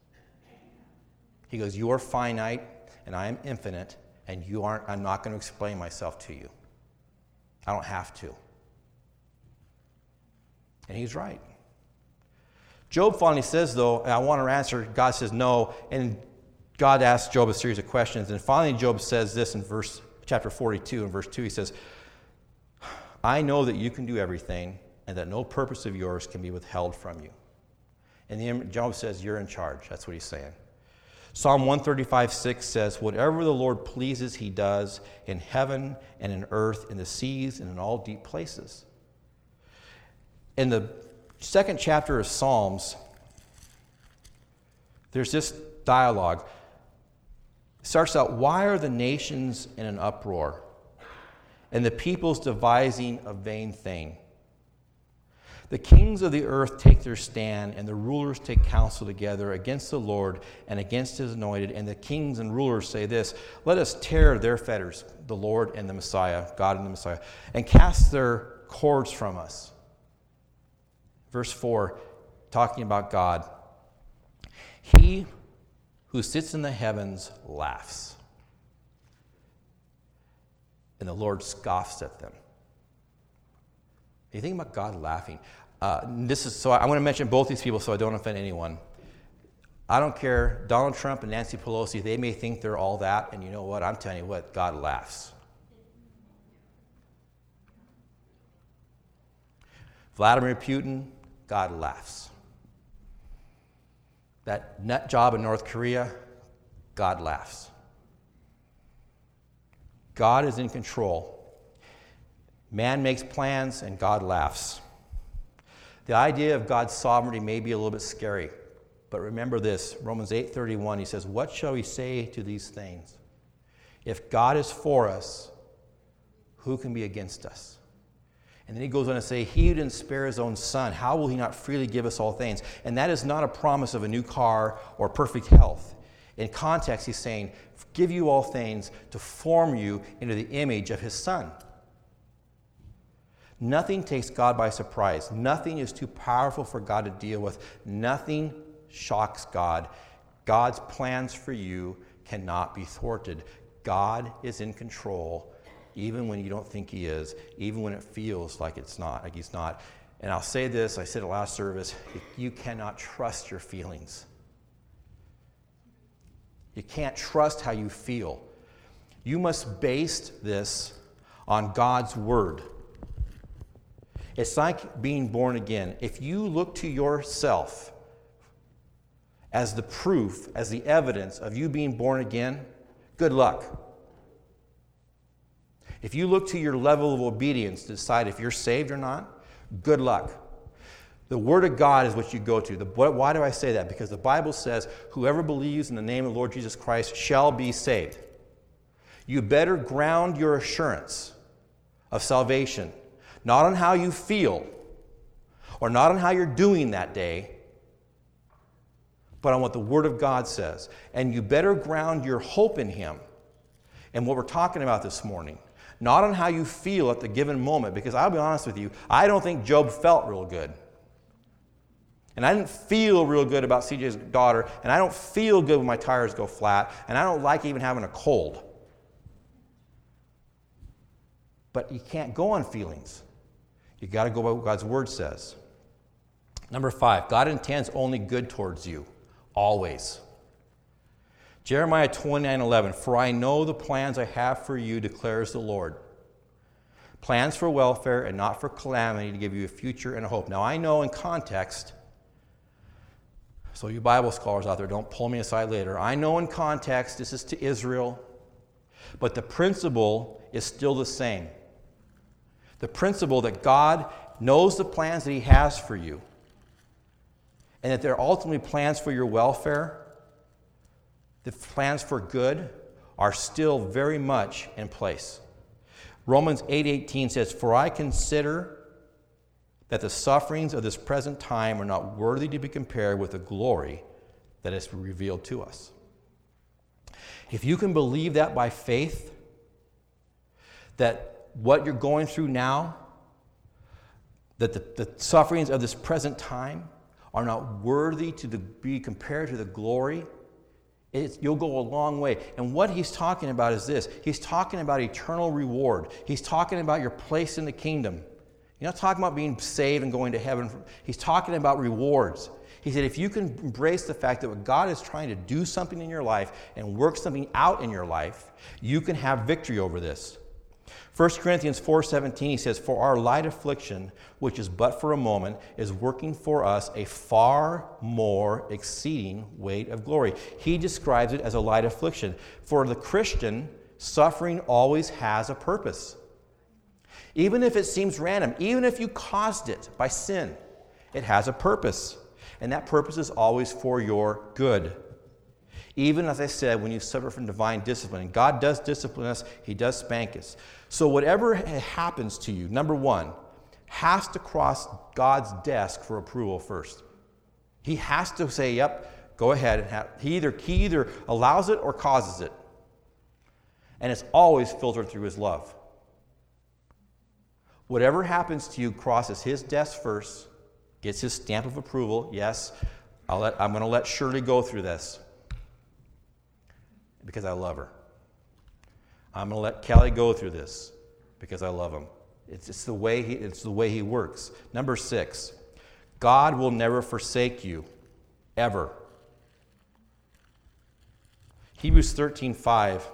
He goes, you are finite, and I am infinite, and you aren't. I'm not going to explain myself to you. I don't have to. And he's right. Job finally says, though, I want to answer. God says no, and God asks Job a series of questions, and finally Job says this in verse chapter forty-two, in verse two, he says, I know that you can do everything, and that no purpose of yours can be withheld from you. And then Job says, you're in charge. That's what he's saying. Psalm one thirty-five, six says, whatever the Lord pleases, he does in heaven and in earth, in the seas and in all deep places. In the second chapter of Psalms, there's this dialogue. It starts out, why are the nations in an uproar, and the peoples devising a vain thing? The kings of the earth take their stand, and the rulers take counsel together against the Lord and against his anointed. And the kings and rulers say this, let us tear their fetters, the Lord and the Messiah, God and the Messiah, and cast their cords from us. Verse four, talking about God. He who sits in the heavens laughs, and the Lord scoffs at them. You think about God laughing. Uh, this is so. I want to mention both these people so I don't offend anyone. I don't care. Donald Trump and Nancy Pelosi, they may think they're all that, and you know what? I'm telling you what, God laughs. Vladimir Putin, God laughs. That nut job in North Korea, God laughs. God is in control. Man makes plans and God laughs. The idea of God's sovereignty may be a little bit scary, but remember this, Romans eight thirty-one, he says, what shall we say to these things? If God is for us, who can be against us? And then he goes on to say, he who didn't spare his own son, how will he not freely give us all things? And that is not a promise of a new car or perfect health. In context, he's saying, give you all things to form you into the image of his son. Nothing takes God by surprise. Nothing is too powerful for God to deal with. Nothing shocks God. God's plans for you cannot be thwarted. God is in control, even when you don't think he is, even when it feels like it's not, like he's not. And I'll say this, I said it last service, you cannot trust your feelings. You can't trust how you feel. You must base this on God's word. It's like being born again. If you look to yourself as the proof, as the evidence of you being born again, good luck. If you look to your level of obedience to decide if you're saved or not, good luck. The Word of God is what you go to. The, why do I say that? Because the Bible says, whoever believes in the name of the Lord Jesus Christ shall be saved. You better ground your assurance of salvation not on how you feel or not on how you're doing that day, but on what the Word of God says. And you better ground your hope in him and what we're talking about this morning, not on how you feel at the given moment, because I'll be honest with you, I don't think Job felt real good. And I didn't feel real good about C J's daughter, and I don't feel good when my tires go flat, and I don't like even having a cold. But you can't go on feelings. You got to go by what God's Word says. Number five, God intends only good towards you, always. Jeremiah twenty-nine eleven, for I know the plans I have for you, declares the Lord. Plans for welfare and not for calamity, to give you a future and a hope. Now I know in context, so you Bible scholars out there, don't pull me aside later. I know in context this is to Israel, but the principle is still the same. The principle that God knows the plans that he has for you, and that they're ultimately plans for your welfare, the plans for good, are still very much in place. Romans eight eighteen says, for I consider that the sufferings of this present time are not worthy to be compared with the glory that is revealed to us. If you can believe that by faith, that what you're going through now, that the, the sufferings of this present time are not worthy to the, be compared to the glory, it's, you'll go a long way. And what he's talking about is this. He's talking about eternal reward. He's talking about your place in the kingdom. He's not talking about being saved and going to heaven. He's talking about rewards. He said, if you can embrace the fact that God is trying to do something in your life and work something out in your life, you can have victory over this. First Corinthians four seventeen, he says, "For our light affliction, which is but for a moment, is working for us a far more exceeding weight of glory." He describes it as a light affliction. For the Christian, suffering always has a purpose. Even if it seems random, even if you caused it by sin, it has a purpose. And that purpose is always for your good. Even, as I said, when you suffer from divine discipline, God does discipline us, he does spank us. So whatever happens to you, number one, has to cross God's desk for approval first. He has to say, yep, go ahead. And have, he, either, he either allows it or causes it. And it's always filtered through his love. Whatever happens to you crosses his desk first, gets his stamp of approval. Yes, I'll let, I'm going to let Shirley go through this because I love her. I'm going to let Kelly go through this because I love him. It's, it's, the way he, it's the way he works. Number six, God will never forsake you, ever. Hebrews thirteen five.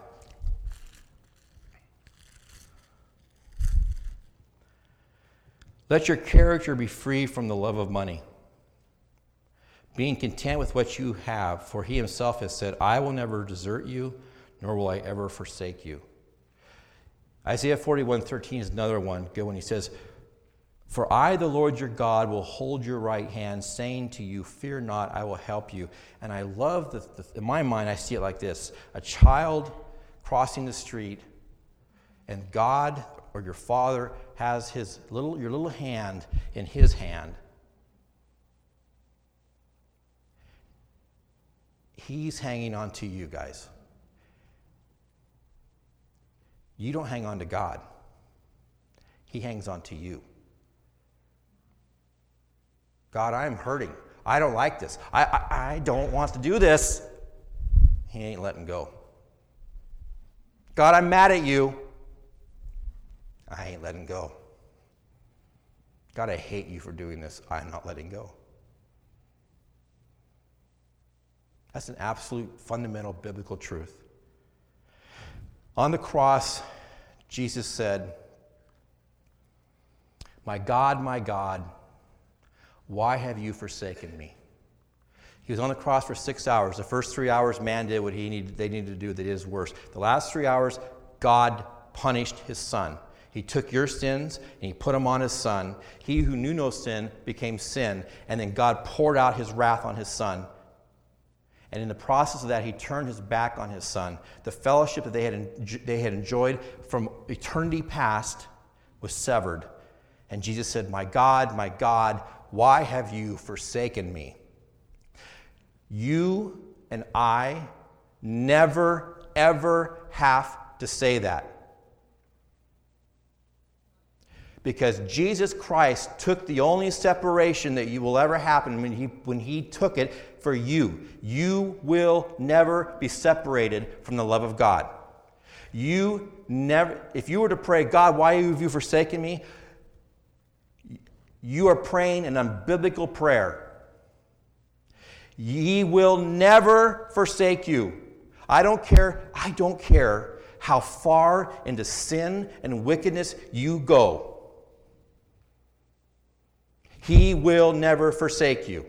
Let your character be free from the love of money, being content with what you have, for he himself has said, I will never desert you, nor will I ever forsake you. Isaiah forty-one thirteen is another one, good one. He says, for I, the Lord your God, will hold your right hand, saying to you, fear not, I will help you. And I love, the, the, in my mind, I see it like this. A child crossing the street, and God or your father has his little, your little hand in his hand. He's hanging on to you, guys. You don't hang on to God. He hangs on to you. God, I'm hurting. I don't like this. I, I, I don't want to do this. He ain't letting go. God, I'm mad at you. I ain't letting go. God, I hate you for doing this. I'm not letting go. That's an absolute fundamental biblical truth. On the cross, Jesus said, my God, my God, why have you forsaken me? He was on the cross for six hours. The first three hours, man did what he needed, they needed to do. They did his worst. The last three hours, God punished his son. He took your sins and he put them on his son. He who knew no sin became sin. And then God poured out his wrath on his son. And in the process of that, he turned his back on his son. The fellowship that they had, they had enjoyed from eternity past was severed. And Jesus said, my God, my God, why have you forsaken me? You and I never, ever have to say that. Because Jesus Christ took the only separation that you will ever happen when he, when he took it for you. You will never be separated from the love of God. You never, if you were to pray, God, why have you forsaken me? You are praying an unbiblical prayer. He will never forsake you. I don't care, I don't care how far into sin and wickedness you go. He will never forsake you.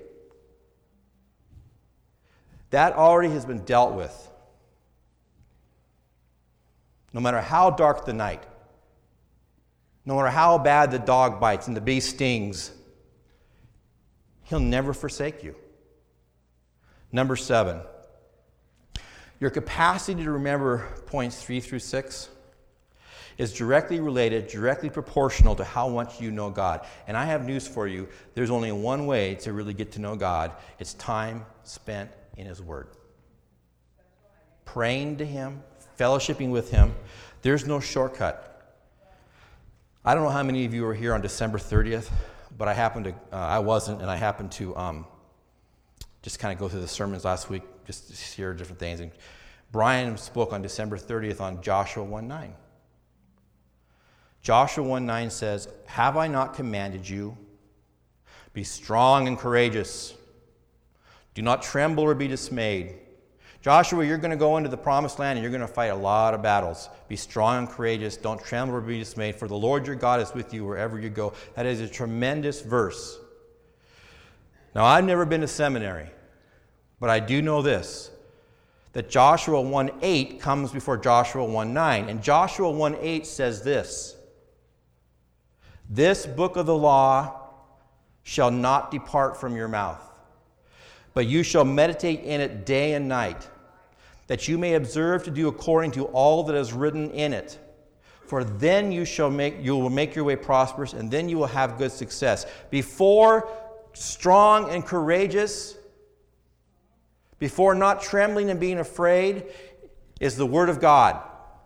That already has been dealt with. No matter how dark the night, no matter how bad the dog bites and the bee stings, he'll never forsake you. Number seven, your capacity to remember points three through six is directly related, directly proportional to how much you know God. And I have news for you. There's only one way to really get to know God. It's time spent in his word. Praying to him, fellowshipping with him. There's no shortcut. I don't know how many of you were here on December thirtieth, but I happened to, uh, I wasn't, and I happened to um, just kind of go through the sermons last week, just to hear different things. And Brian spoke on December thirtieth on Joshua one nine. Joshua one nine says, have I not commanded you? Be strong and courageous. Do not tremble or be dismayed. Joshua, you're going to go into the promised land and you're going to fight a lot of battles. Be strong and courageous. Don't tremble or be dismayed, for the Lord your God is with you wherever you go. That is a tremendous verse. Now, I've never been to seminary, but I do know this, that Joshua one eight comes before Joshua one nine. And Joshua one eight says this, "This book of the law shall not depart from your mouth, but you shall meditate in it day and night, that you may observe to do according to all that is written in it. For then you shall make you will make your way prosperous, and then you will have good success." Before strong and courageous, before not trembling and being afraid, is the Word of God.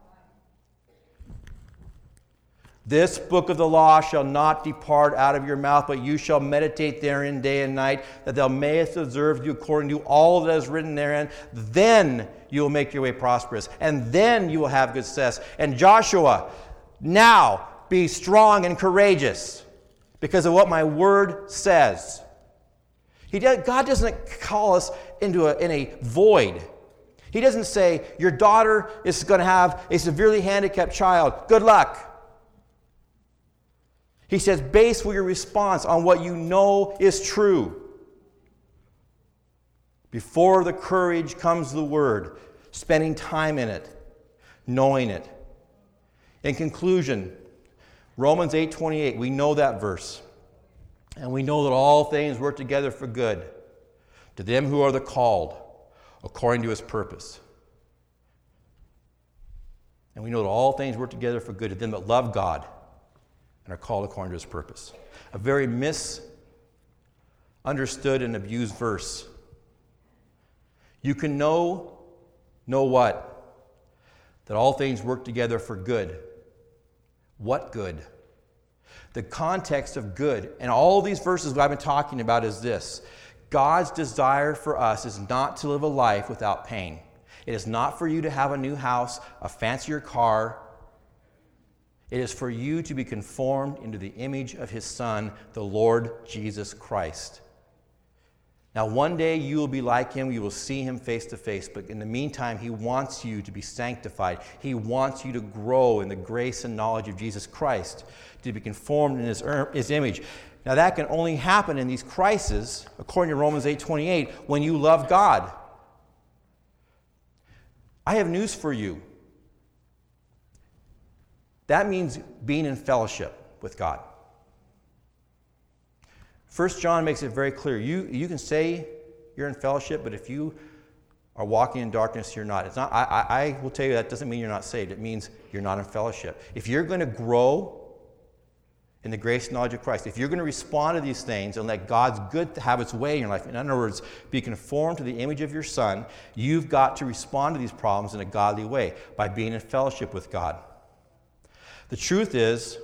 "This book of the law shall not depart out of your mouth, but you shall meditate therein day and night, that thou mayest observe to do according to all that is written therein. Then you will make your way prosperous, and then you will have good success." And Joshua, now be strong and courageous because of what my word says. He does, God doesn't call us into a, in a void. He doesn't say, your daughter is going to have a severely handicapped child. Good luck. He says, base your response on what you know is true. Before the courage comes the word, spending time in it, knowing it. In conclusion, Romans eight twenty-eight, we know that verse. And we know that all things work together for good to them who are the called according to his purpose. And we know that all things work together for good to them that love God and are called according to his purpose. A very misunderstood and abused verse. You can know, know what? That all things work together for good. What good? The context of good, and all these verses that I've been talking about is this. God's desire for us is not to live a life without pain. It is not for you to have a new house, a fancier car. It is for you to be conformed into the image of his Son, the Lord Jesus Christ. Now, one day you will be like him. You will see him face to face. But in the meantime, he wants you to be sanctified. He wants you to grow in the grace and knowledge of Jesus Christ, to be conformed in his, his image. Now, that can only happen in these crises, according to Romans eight twenty-eight, when you love God. I have news for you. That means being in fellowship with God. First John makes it very clear. You, you can say you're in fellowship, but if you are walking in darkness, you're not. It's not. I, I, I will tell you that doesn't mean you're not saved. It means you're not in fellowship. If you're going to grow in the grace and knowledge of Christ, if you're going to respond to these things and let God's good have its way in your life, in other words, be conformed to the image of your Son, you've got to respond to these problems in a godly way by being in fellowship with God. The truth is,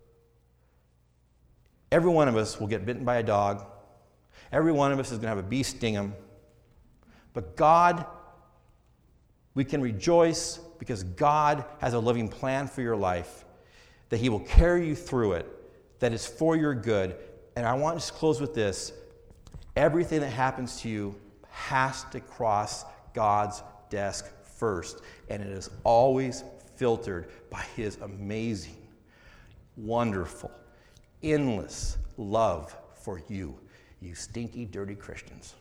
every one of us will get bitten by a dog. Every one of us is going to have a bee sting him. But God, we can rejoice because God has a loving plan for your life, that he will carry you through it, that is for your good. And I want to just close with this. Everything that happens to you has to cross God's desk first. And it is always filtered by his amazing, wonderful, endless love for you, you stinky, dirty Christians.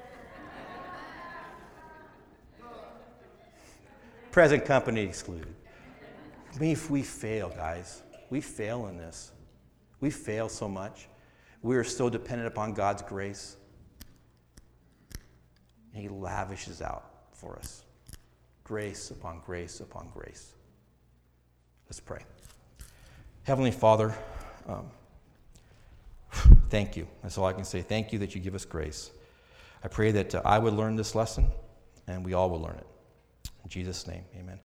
Present company excluded. I mean, if we fail, guys, we fail in this. We fail so much. We are so dependent upon God's grace. And he lavishes out for us. Grace upon grace upon grace. Let's pray. Heavenly Father, um, thank you. That's all I can say. Thank you that you give us grace. I pray that uh, I would learn this lesson, and we all will learn it. In Jesus' name, amen.